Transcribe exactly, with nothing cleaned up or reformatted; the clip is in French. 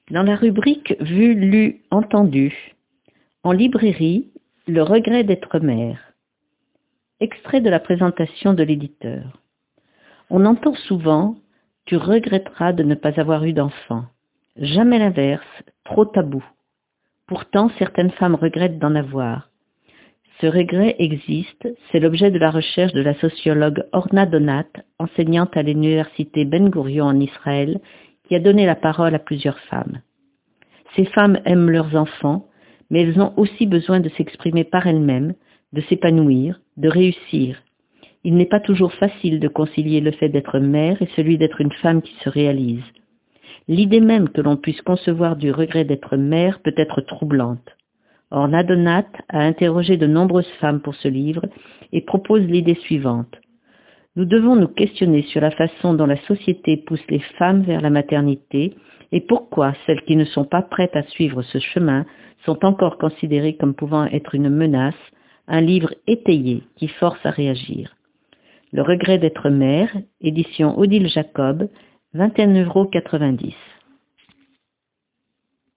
Dans la rubrique Vu, lu, entendu, en librairie, le regret d'être mère. Extrait de la présentation de l'éditeur. On entend souvent « tu regretteras de ne pas avoir eu d'enfant ». Jamais l'inverse, trop tabou. Pourtant, certaines femmes regrettent d'en avoir. Ce regret existe, c'est l'objet de la recherche de la sociologue Orna Donat, enseignante à l'université Ben Gurion en Israël, qui a donné la parole à plusieurs femmes. Ces femmes aiment leurs enfants, mais elles ont aussi besoin de s'exprimer par elles-mêmes, de s'épanouir, de réussir. Il n'est pas toujours facile de concilier le fait d'être mère et celui d'être une femme qui se réalise. L'idée même que l'on puisse concevoir du regret d'être mère peut être troublante. Orna Donat a interrogé de nombreuses femmes pour ce livre et propose l'idée suivante. Nous devons nous questionner sur la façon dont la société pousse les femmes vers la maternité et pourquoi celles qui ne sont pas prêtes à suivre ce chemin sont encore considérées comme pouvant être une menace, un livre étayé qui force à réagir. Le regret d'être mère, édition Odile Jacob, vingt et un euros quatre-vingt-dix.